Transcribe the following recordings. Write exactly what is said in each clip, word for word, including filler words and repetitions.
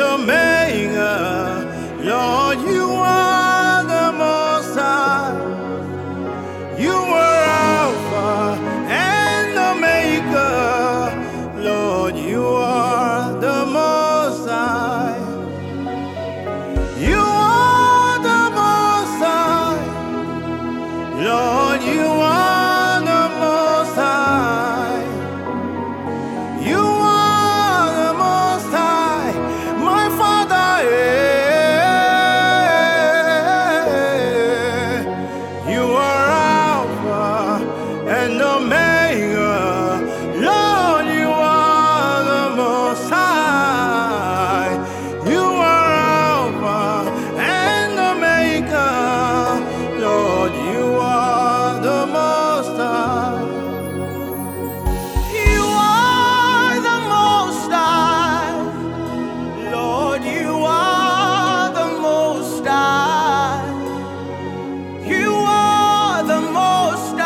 Omega. Lord, you are the Most High. You are Alpha and Omega. Lord, you are the Most High. You are the Most High. Lord, you are the Most High. You are the Most High, my Father. eh. You are Alpha and Omega. Lord, you are the Most High. You are Alpha and Omega. Lord, you are the Most High. You are the Most High. Lord, you are the Most High. You are the Most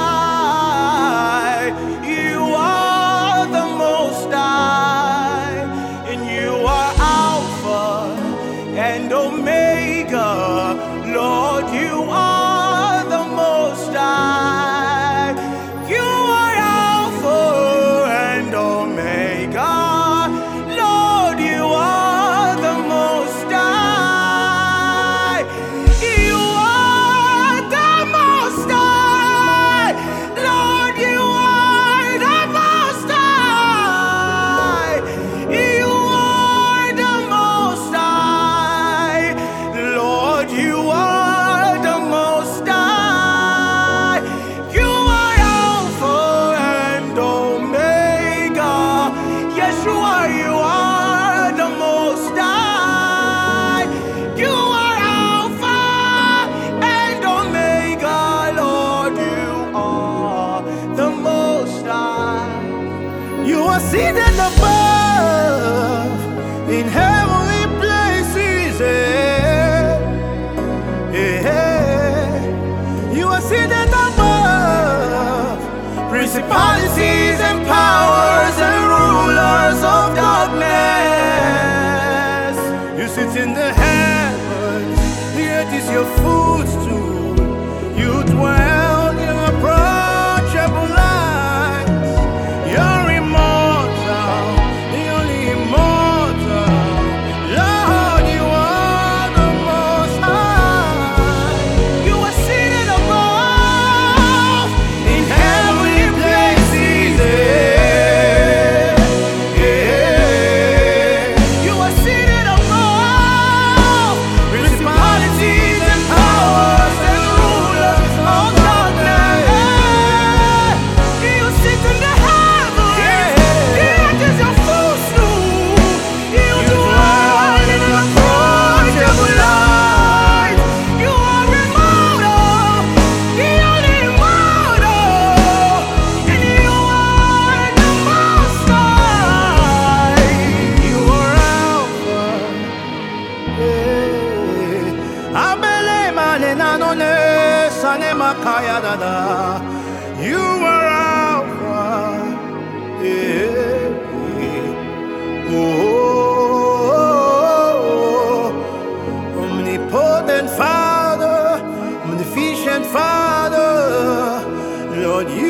High. You are the Most High. And you are Alpha and Omega. Lord, you are the Most High. You are Alpha and Omega. Lord, you are the Most High. You are the Most High. Lord, you are the Most High. You are the Most High. Lord, you are the Most High. You are Alpha and Omega. Yeshua, you are the Most High. You are Alpha and Omega. Lord, you are the Most High. You are seated above in heavenly places. eh. eh. You are seated above principalities and powers and rulers of darkness. You sit in the heavens, the earth is your footstool. You dwell in approachable lights. You're immortal, the only immortal. Lord, you are the Most High. You are seated above in heavenly places. eh. eh. You are seated above principalities and powers and rulers of darkness. You sit in the heavens. The earth is your footstool. You dwell in unapproachable light. You are immortal, the only immortal, and you are the Most High. You are Alpha. eh. Abele mane nanone sane makaya dada. You are Alpha. eh. Oh, omnipotent Father, omniscient Father, Lord, you